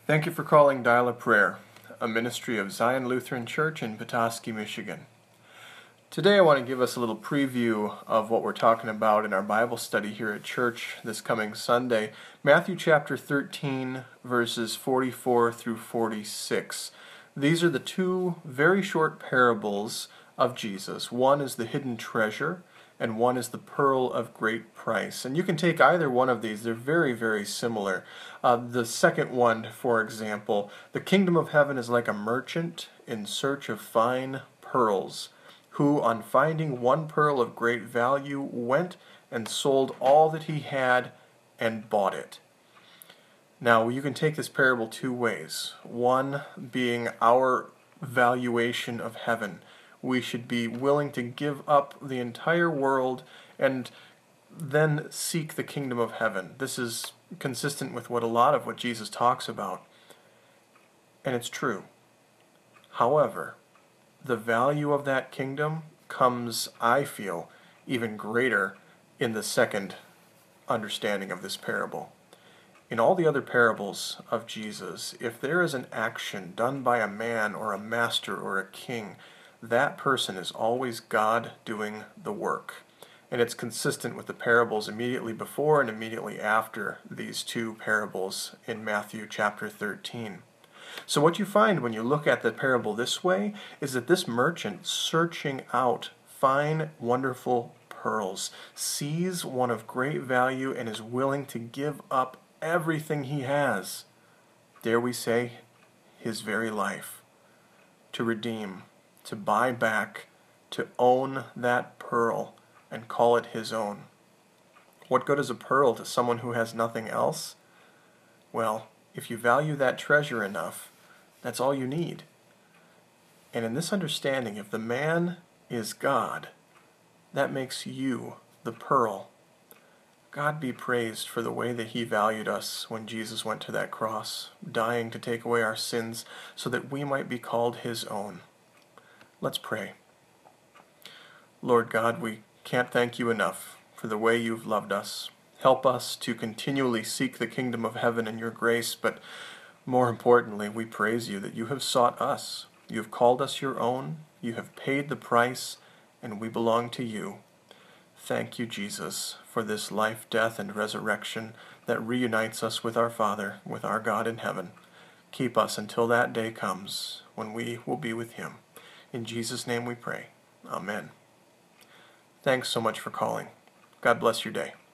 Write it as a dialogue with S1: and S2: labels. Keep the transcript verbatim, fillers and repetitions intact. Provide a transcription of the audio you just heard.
S1: Thank you for calling Dial a Prayer, a ministry of Zion Lutheran Church in Petoskey, Michigan. Today I want to give us a little preview of what we're talking about in our Bible study here at church this coming Sunday. Matthew chapter thirteen, verses forty-four through forty-six. These are the two very short parables of Jesus. One is the hidden treasure, and one is the pearl of great price. And you can take either one of these. They're very, very similar. Uh, the second one, for example, the kingdom of heaven is like a merchant in search of fine pearls, who, on finding one pearl of great value, went and sold all that he had and bought it. Now, you can take this parable two ways. One being our valuation of heaven. We should be willing to give up the entire world and then seek the kingdom of heaven. This is consistent with what a lot of what Jesus talks about. And it's true. However, the value of that kingdom comes, I feel, even greater in the second understanding of this parable. In all the other parables of Jesus, if there is an action done by a man or a master or a king, that person is always God doing the work. And it's consistent with the parables immediately before and immediately after these two parables in Matthew chapter thirteen. So what you find when you look at the parable this way is that this merchant searching out fine, wonderful pearls sees one of great value and is willing to give up everything he has. Dare we say, his very life, to redeem, to buy back, to own that pearl and call it his own. What good is a pearl to someone who has nothing else? Well, if you value that treasure enough, that's all you need. And in this understanding, if the man is God, that makes you the pearl. God be praised for the way that he valued us when Jesus went to that cross, dying to take away our sins so that we might be called his own. Let's pray. Lord God, we can't thank you enough for the way you've loved us. Help us to continually seek the kingdom of heaven in your grace, but more importantly, we praise you that you have sought us. You have called us your own. You have paid the price, and we belong to you. Thank you, Jesus, for this life, death, and resurrection that reunites us with our Father, with our God in heaven. Keep us until that day comes when we will be with him. In Jesus' name we pray. Amen. Thanks so much for calling. God bless your day.